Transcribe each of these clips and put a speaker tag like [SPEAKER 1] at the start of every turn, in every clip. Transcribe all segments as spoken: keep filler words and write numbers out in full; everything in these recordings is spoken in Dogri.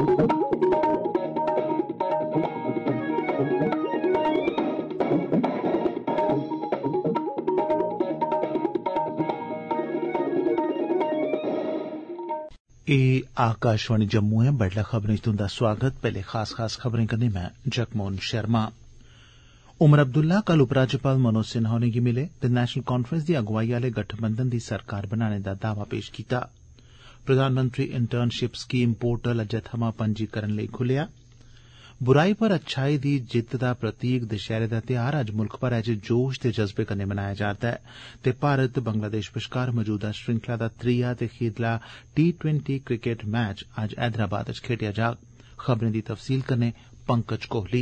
[SPEAKER 1] ए आकाशवाणी जम्मू है। बडलै खबरें च तुंदा स्वागत। पहले खास खास खबरें कन्नै मैं जगमोहन शर्मा। उमर अब्दुल्ला कल उपराज्यपाल मनोज सिन्हा होरें गी मिले ते नेशनल कांफ्रेंस दी अगुवाई आले गठबंधन दी सरकार बनाने दा दावा पेश कीता। प्रधानमंत्री इंटर्नशिप स्कीम पोर्टल अज्जै थमां पंजीकरण लेई खुलेआ। बुराई पर अच्छाई दी जित्त दा प्रतीक दशहरे दा ध्यार अज्ज मुल्ख भरै च जोश ते जज्बे कन्नै मनाया जा'रदा ऐ ते भारत बंगलादेश बश्कार मौजूदा श्रृंखला दा त्रीया ते खीरला टी ट्वेंटी क्रिकेट मैच अज्ज हैदराबाद च खेड्डेआ जाग। खबरें दी तफसील कन्नै पंकज कोहली।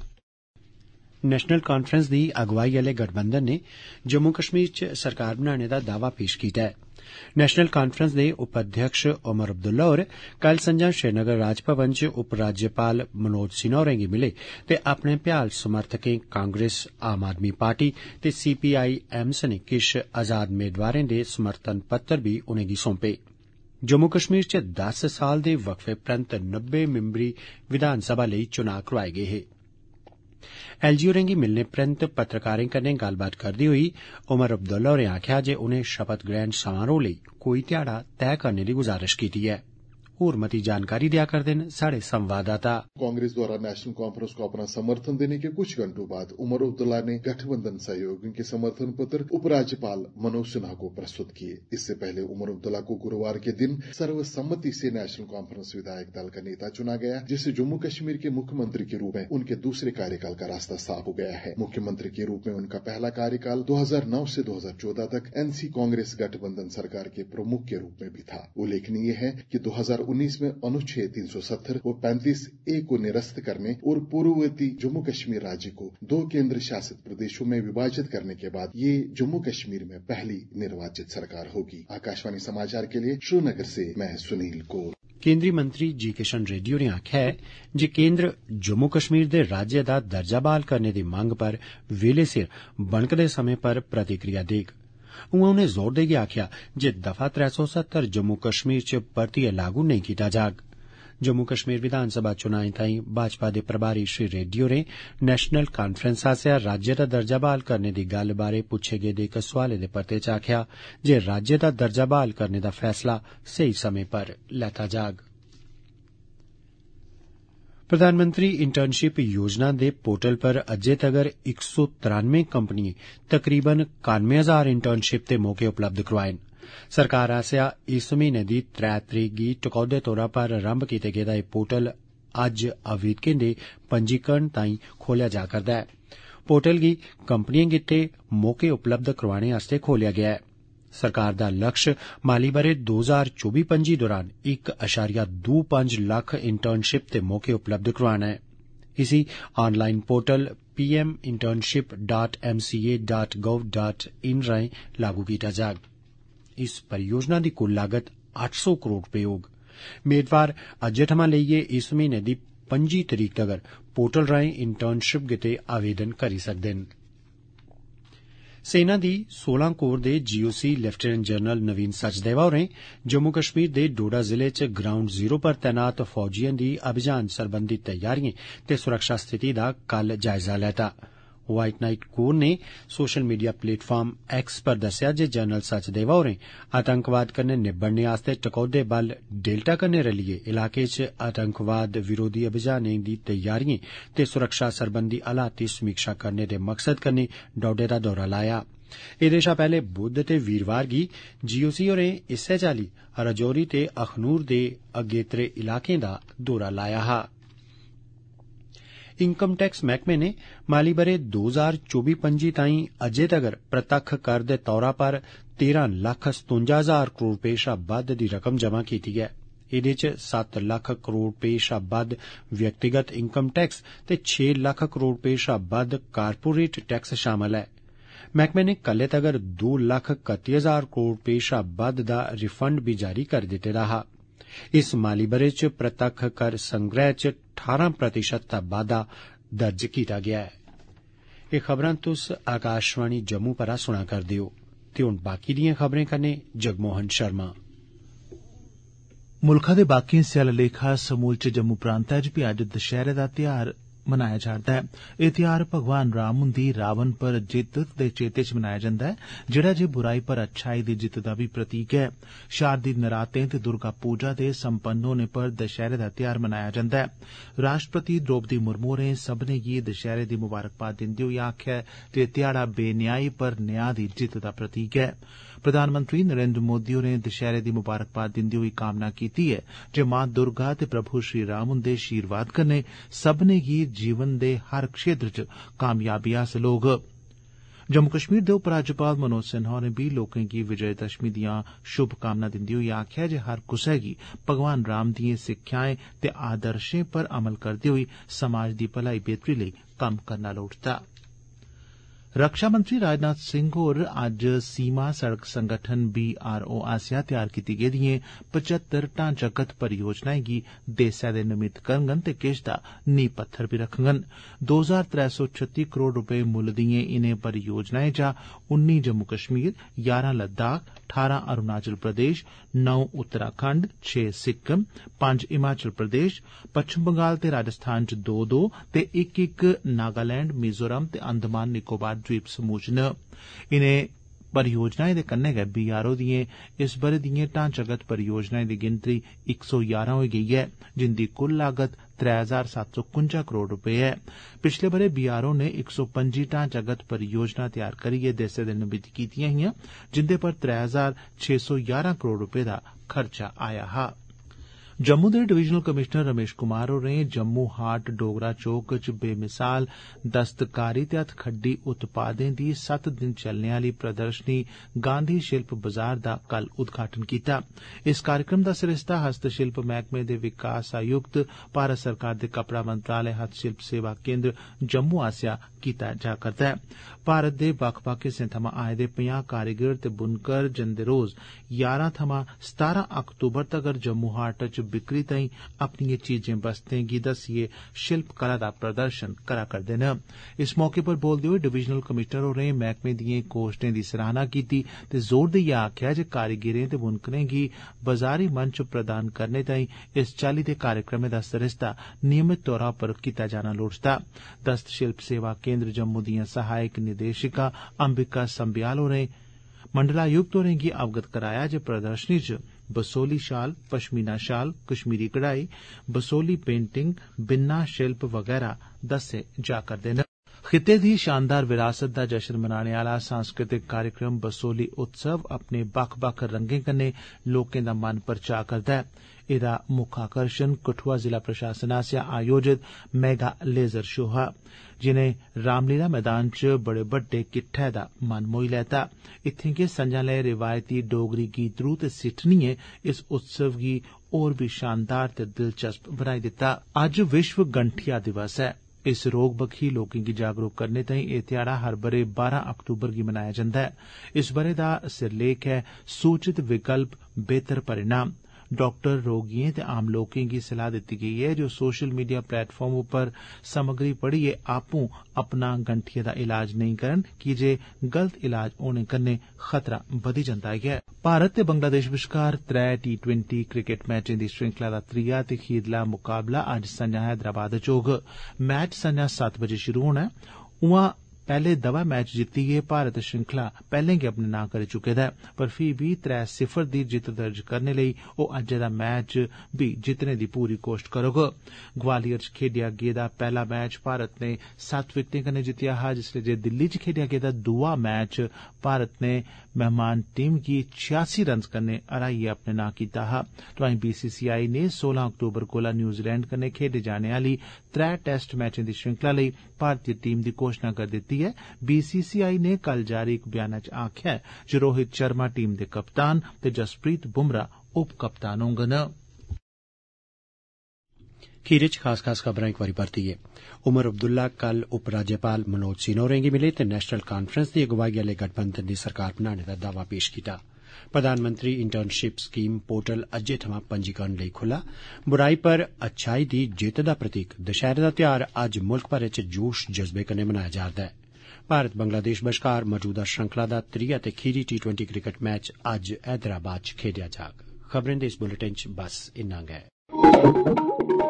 [SPEAKER 2] नेशनल कांफ्रेंस दी अगुवाई आले गठबंधन ने जम्मू कश्मीर च सरकार बनाने दा दावा पेश कीता है। नेशनल कांफ्रेंस दे उपाध्यक्ष उमर अब्दुल्ला होर कल संझा श्रीनगर राजभवन च उपराज्यपाल मनोज सिन्हा होरें गी मिले ते अपने भ्याल समर्थकें कांग्रेस, आम आदमी पार्टी ते सी पी आई एम सने किश आजाद मेदवारें दे समर्थन पत्र बी उनेंगी सौंपे। जम्मू कश्मीर च दस साल दे वक्फे परैंत नब्बे मिंबरी विधानसभा लेई चुनां करोआए गे हे। एल जी होरें गी मिलने परैंत पत्रकारें कन्नै गल्लबात करदे होई उमर अब्दुल्ला होरें आखेआ जे उनें शपथ ग्रहण समारोह लेई कोई ध्याड़ा तय करने दी गुजारिश कीती है। होर मती जानकारी दिया करदे न साढ़े संवाददाता।
[SPEAKER 3] कांग्रेस द्वारा नेशनल कॉन्फ्रेंस को अपना समर्थन देने के कुछ घंटों बाद उमर अब्दुल्ला ने गठबंधन सहयोगियों के समर्थन पत्र उपराज्यपाल मनोज सिन्हा को प्रस्तुत किए। इससे पहले उमर अब्दुल्ला को गुरुवार के दिन सर्वसम्मति से नेशनल कॉन्फ्रेंस विधायक दल का नेता चुना गया, जिससे जम्मू कश्मीर के मुख्यमंत्री के रूप में उनके दूसरे कार्यकाल का रास्ता साफ हो गया है। मुख्यमंत्री के रूप में उनका पहला कार्यकाल दो हजार नौ से दो हजार चौदह तक एनसी कांग्रेस गठबंधन सरकार के प्रमुख के रूप में भी था। उल्लेखनीय है कि दो हजार उन्नीस में अनुच्छेद तीन सौ सत्तर और पैंतीस ए को निरस्त करने और पूर्ववर्ती जम्मू कश्मीर राज्य को दो केंद्र शासित प्रदेशों में विभाजित करने के बाद ये जम्मू कश्मीर में पहली निर्वाचित सरकार होगी। आकाशवाणी समाचार के लिए श्रीनगर से मैं सुनील कौर।
[SPEAKER 2] केंद्रीय मंत्री जी किशन रेड्डी होरें आखेआ है जे केंद्र जम्मू कश्मीर दे राज्य दा दर्जा बहाल करने दी मंग पर वेले सिर बनकदे समें पर प्रतिक्रिया देग। उआं उनें जोर देइयै आखेआ जे दफा त्रै सौ सत्तर जम्मू कश्मीर च परतियै लागू नेईं कीता जाग। जम्मू कश्मीर विधानसभा चुनाएं ताईं भाजपा दे प्रभारी श्री रेड्डी होरें नेशनल कांफ्रेंस आसेआ राज्य दा दर्जा बहाल करने दी गल्ल बारै पुच्छे गेदे इक सोआले दे परते च आखेआ जे राज्य दा दर्जा बहाल करने दा फैसला सेही समें पर लैता जाग। प्रधानमंत्री इंटर्नशिप योजना दे पोर्टल पर अज्जै तगर इक सौ त्रानवे कंपनिएं तकरीबन कानवे हजार इंटर्नशिप दे मौके उपलब्ध करोआए न। सरकार आसेआ इस म्हीने दी त्रै तरीक गी टकोह्दे तौरा पर आरंभ कीते गेदा एह् पोर्टल अज्ज आवेदकें दे पंजीकरण ताईं खोलेआ जा करदा ऐ। पोर्टल गी कंपनिएं गित्तै मौके उपलब्ध करोआने आस्तै खोलेआ गेआ ऐ। सरकार दा लक्ष्य माली बरे दो हजार चौबी पंजी दौरान इक अशारिया दो पंज लक्ख इंटर्नशिप दे मौके उपलब्ध करोआना ऐ। इसी online portal P M internship dot M C A dot gov dot in राएं लागू कीता जाग। इस परियोजना दी कुल लागत अट्ठ सौ करोड़ रपे होग। मेदवार अज्जै थमां लेइयै इस म्हीने दी पंजी तरीक तगर पोर्टल राएं इंटर्नशिप गित्तै आवेदन करी सकदे न। सेना दी सोलह कोर दे G O C lieutenant general Naveen Sachdeva होरें जम्मू कश्मीर दे डोडा जिले च ग्राउंड जीरो पर तैनात फौजिएं दी अभियान सरबंधी तैयारिएं ते सुरक्षा स्थिति दा कल जायजा लैता। व्हाइट नाइट कोर ने सोशल मीडिया प्लेटफार्म एक्स पर दस्सेआ जे जनरल सचदेवा होरें आतंकवाद कन्नै निब्बड़ने आस्तै टकोह्दे बल डेल्टा कन्नै रलियै इलाके च आतंकवाद विरोधी अभियानें दी तैयारिएं ते सुरक्षा सरबंधी हालात दी समीक्षा करने दे मकसद कन्नै डोडे दा दौरा लाया। एह्दे शा पैह्ले बुद्ध ते वीरवार गी जी ओ सी होरें इस्सै चाल्ली राजौरी ते अखनूर दे अगेत्रे इलाकें दा दौरा लाया हा। इनकम टैक्स मैह्कमे ने माली बरे दो हजार चौबी पंजी ताईं अज्जै तगर प्रतक्ख कर दे तौरा पर तेरह लक्ख सतुंजा हजार करोड़ रपे शा बद्द दी रकम जमा कीती ऐ। एह्दे च सत्त लक्ख करोड़ रपे शा बद्द व्यक्तिगत इनकम टैक्स ते छे लक्ख करोड़ रपे शा बद्द कारपोरेट टैक्स शामल ऐ। मैह्कमे ने कल्लै तगर दो लक्ख कत्ती हजार करोड़ रपे शा बद्द दा रिफंड भी जारी करी दित्ते दा हा। इस माली बरे च प्रतक्ख कर संग्रह च ठारां प्रतिशत दा बाद्दा दर्ज कीता गेआ ऐ। एह् खबरां तुस आकाशवाणी जम्मू परा सुना करदे हो ते हुण बाकी दिएं खबरें कन्नै जगमोहन शर्मा।
[SPEAKER 1] मुल्खा दे बाकी हिस्से आह्ला लेखा समूलचे जम्मू प्रांतै च बी अज्ज दशैहरे दा ध्यार मनाया जा'रदा ऐ। एह् ध्यार भगवान राम हुंदी रावण पर जित्त दे चेते च मनाया जंदा ऐ, जेह्ड़ा जे बुराई पर अच्छाई दी जित्त दा बी प्रतीक ऐ। शारदी नरातें ते दुर्गा पूजा दे संपन्न होने पर दशैहरे दा ध्यार मनाया जंदा ऐ। राष्ट्रपति द्रौपदी मुर्मू होरें सब्भनें गी दशैहरे दी मुबारकबाद दिंदे होई आखेआ जे ध्याड़ा बेन्यायी पर न्याय दी जित्त दा प्रतीक ऐ। प्रधानमंत्री नरेंद्र मोदी होरें दशैहरे दी मुबारकबाद दिंदे होई कामना कीती ऐ जे मां दुर्गा ते प्रभु श्री राम हुंदे शीरवाद कन्नै सब्भनें गी जीवन दे हर क्षेत्र च कामयाबी हासल होग। जम्मू कश्मीर दे उपराज्यपाल मनोज सिन्हा होरें बी लोकें गी विजयदशमी दियां शुभकामनां दिंदे होई आखेआ जे हर कुसै गी भगवान राम दिएं सिक्खेयाएं ते आदर्शें पर अमल करदे होई समाज दी भलाई बेहतरी लेई कम्म करना लोड़चदा। रक्षा मंत्री राजनाथ सिंह होर अज्ज सीमा सड़क संगठन बी आर ओ आसेआ तैयार कीती गेदिएं पचहत्तर ढांचागत परियोजनाएं गी देसै दे नमित करङन ते किश दा नींह पत्थर बी रखङन। दो हजार त्रै सौ छत्ती करोड़ रपे मुल्ल दिएं इनें परियोजनाएं चा उन्नी जम्मू कश्मीर, यारां लद्दाख, ठारां अरुणाचल प्रदेश, नौ उत्तराखंड, छे सिक्किम, पंज हिमाचल प्रदेश, पच्छम बंगाल ते राजस्थान च दो दो ते इक इक नागालैंड, मिजोरम ते अंडमान निकोबार द्वीप समूह च न। इनें परियोजनाएं दे कन्नै गै बी आर ओ दिएं इस ब'रे दिएं ढांचागत परियोजनाएं दी गिनतरी इक सौ यारां होई गेई ऐ, जिंदी कुल लागत त्रै हजार सत्त सौ कुंजा करोड़ रपे ऐ। पिछले ब'रे बी आर ओ ने इक सौ पंजी ढांचागत परियोजना तैयार करियै देसै दे नमित कीतियां हियां, जिंदे पर त्रै हजार छे सौ यारां करोड़ रपे दा खर्चा आया हा। जम्मू दे डिवीजनल कमिशनर रमेश कुमार होरें जम्मू हाट डोगरा चौक च बेमिसाल दस्तकारी ते हत्थखड्डी उत्पादें दी सत्त दिन चलने आली प्रदर्शनी गांधी शिल्प बाजार दा कल उद्घाटन कीता। इस कार्यक्रम दा सरिस्ता हस्तशिल्प मैह्कमे दे विकास आयुक्त, भारत सरकार दे कपड़ा मंत्रालय हस्तशिल्प सेवा केंद्र जम्मू आसेआ कीता जा करदा ऐ। भारत दे बक्ख बक्ख हिस्सें थमां आए दे पंजाह् कारीगर ते बुनकर जंदे रोज यारां थमां सतारां अक्तूबर तगर जम्मू हाट च बिक्री ताईं अपनिएं चीजें बस्तें गी दस्सिए शिल्प कला दा प्रदर्शन करा करदे न। इस मौके पर बोलदे होई डिवीजनल कमिशनर होरें मैह्कमे दिएं कोशटें दी सराहना कीती ते जोर देइयै आखेआ जे कारीगिरें ते बुनकरें गी बाजारी मंच प्रदान करने ताईं इस चाल्ली दे कार्यक्रमें दा सरिस्ता नियमित तौरा पर कीता जाना लोड़चदा। दस्तशिल्प सेवा केंद्र जम्मू दियां सहायक निदेशिका अंबिका संब्याल होरें मंडलायुक्त होरें गी अवगत कराया जे प्रदर्शनी च बसोली शाल, पश्मीना शाल, कश्मीरी कढ़ाई, बसोली पेंटिंग, बिन्ना शिल्प वगैरा दस्से जा करदे न। खित्ते दी शानदार विरासत दा जश्न मनाने आला सांस्कृतिक कार्यक्रम बसोली उत्सव अपने बक्ख बक्ख रंगें कन्नै लोकें दा मन परचा करदा ऐ। एदा मुक्ख आकर्षण कठुआ जिला प्रशासन आसेआ आयोजित मेगा लेजर शो हा, जिनें रामलीला मैदान च बड़े बड्डे किट्ठै दा मन मोही लैता। इत्थें गै संझा लै रिवायती डोगरी गीतड़ू ते सिठनिएं इस उत्सव गी होर बी शानदार ते दिलचस्प बनाई दित्ता। अज्ज विश्व गंठिया दिवस ऐ। इस रोग बक्खी लोकें गी जागरूक करने ताईं एह् ध्याड़ा हर ब'रे बारां अक्तूबर गी मनाया जंदा ऐ। इस ब'रे दा सिरलेख ऐ सूचित विकल्प बेहतर परिणाम। डॉक्टर, रोगिएं ते आम लोकें गी सलाह दित्ती गेई ऐ जे ओह् सोशल मीडिया प्लेटफार्म उप्पर समग्री पढ़ियै आपूं अपना गंठिए दा इलाज नेईं करन, कीजे गलत इलाज होने कन्नै खतरा बधी जंदा ऐ। भारत ते बंगलादेश बश्कार त्रै टी ट्वेंटी क्रिकेट मैचें दी श्रृंखला दा त्रीया ते खीरला मुकाबला अज्ज संझा हैदराबाद च होग। मैच संझा सत्त बजे शुरू होना ऐ। उआं पैहले दवै मैच जित्तियै भारत श्रृंखला पैहले गै अपने नां करी चुके दा ऐ, पर फ्ही बी त्रै सिफर दी जित्त दर्ज करने लेई ओह् अज्जै दा मैच बी जित्तने दी पूरी कोश्ट करोग। ग्वालियर च खेड्डेआ गेदा पैहला मैच भारत ने सत्त विकेटें कन्नै जित्तेआ हा, जिसलै जे दिल्ली च खेड्डेआ गेदा दूआ मैच भारत ने मेहमान टीम गी छियासी रन्स कन्नै हराइयै अपने नां कीता हा। तोआईं बीसीसीआई ने सोलां अक्तूबर कोला न्यूजीलैंड कन्नै खेड्डे जाने आली त्रै टेस्ट मैचें दी श्रृंखला लेई भारतीय टीम दी घोषणा करी दित्ती ऐ। बीसीसीआई ने कल जारी इक बयानै च आखेआ जे रोहित शर्मा टीम दे कप्तान ते जसप्रीत बुमराह उप कप्तान होंगन।
[SPEAKER 2] खीर च खास खास खबरां इक बारी परतियै। उमर अब्दुल्ला कल उपराज्यपाल मनोज सिन्हा होरें गी मिले ते नेशनल कांफ्रेंस दी अगुवाई आले गठबंधन दी सरकार बनाने दा दावा पेश कीता। प्रधानमंत्री इंटर्नशिप स्कीम पोर्टल अज्जै थमां पंजीकरण लेई खुल्ला। बुराई पर अच्छाई दी जित्त दा प्रतीक दशैहरे दा ध्यार अज्ज मुल्ख भरै च जोश जज्बे कन्नै मनाया जा'रदा ऐ। भारत बंगलादेश बश्कार मौजूदा श्रृंखला दा त्रीया ते खीरी टी ट्वेंटी क्रिकेट मैच अज्ज हैदराबाद च खेड्डेआ जाग। खबरें दे इस बुलेटिन च बस इन्ना गै।